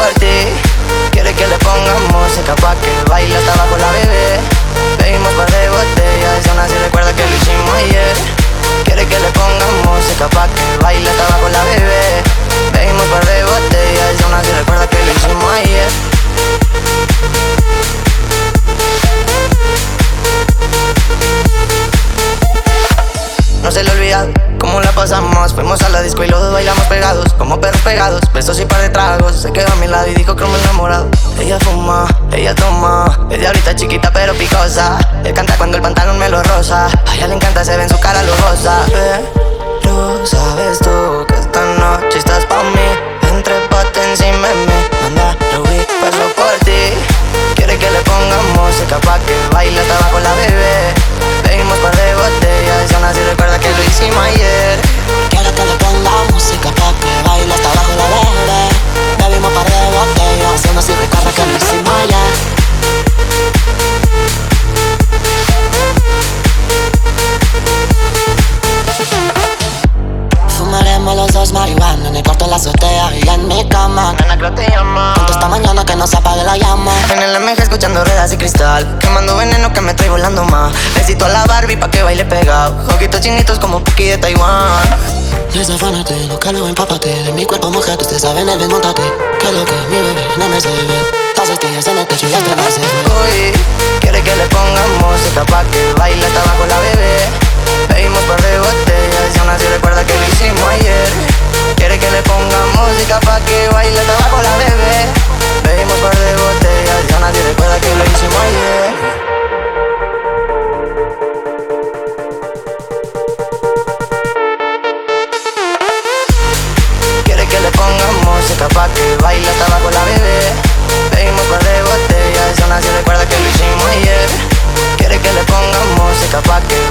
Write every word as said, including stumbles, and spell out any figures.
por ti. Quiere que le ponga música pa' que baile hasta abajo la bebé. Bebimos par de botellas y aún así recuerda que lo hicimos ayer. Quiere que le ponga música pa' que baile hasta abajo la bebé. Bebimos par de botellas y aún así recuerda que lo hicimos ayer. No se le olvida cómo la pasamos. Fuimos a la disco y los dos bailamos pegados, como perros pegados, besos y par de tragos. Se quedó a mi lado y dijo que me enamorado. Ella fuma, ella toma, es diablita chiquita pero picosa. Él canta cuando el pantalón me lo rosa. A ella le encanta, se ve en su cara lujosa. Pero sabes tú que esta noche estás pa' mí. Entre pote encima de mí, manda Ruby, paso por ti. Quiere que le ponga música pa' que baile hasta abajo la bebé. Bebimos par de botellas y aún así recuerda que lo hicimos ayer. Quiere que le ponga música pa' que baile hasta abajo la bebé. Bebimos par de botellas y aún así recuerda que lo hicimos ayer. Fumaremos los dos marihuana en el cuarto, en la azotea y en mi cama. Nena, creo te llama. Juntos esta mañana que no se apague la llama. En el M G escuchando ruedas y cristal, quemando veneno que me trae volando más. Besito a la Barbie pa' que baile pegado, ojitos chinitos como Puki de Taiwán. Desafánate, lo que lo empápate. De mi cuerpo mojado, usted sabe en el desmontate. Que lo que mi bebé no me se ve. Las estrellas en el techo y las demás se ven. Uy, quiere que le ponga música pa' que baile hasta abajo la bebé. Bebimos par de botellas y aún así recuerda que lo hicimos ayer. Quiere que le ponga música pa' que baile hasta abajo la bebé. Bebimos par de botellas y aún así recuerda que lo hicimos ayer. Quiere que le ponga música pa' que baile hasta abajo la bebé. Bebimos par de botellas y aún así recuerda que lo hicimos ayer. Quiere que le ponga música pa' que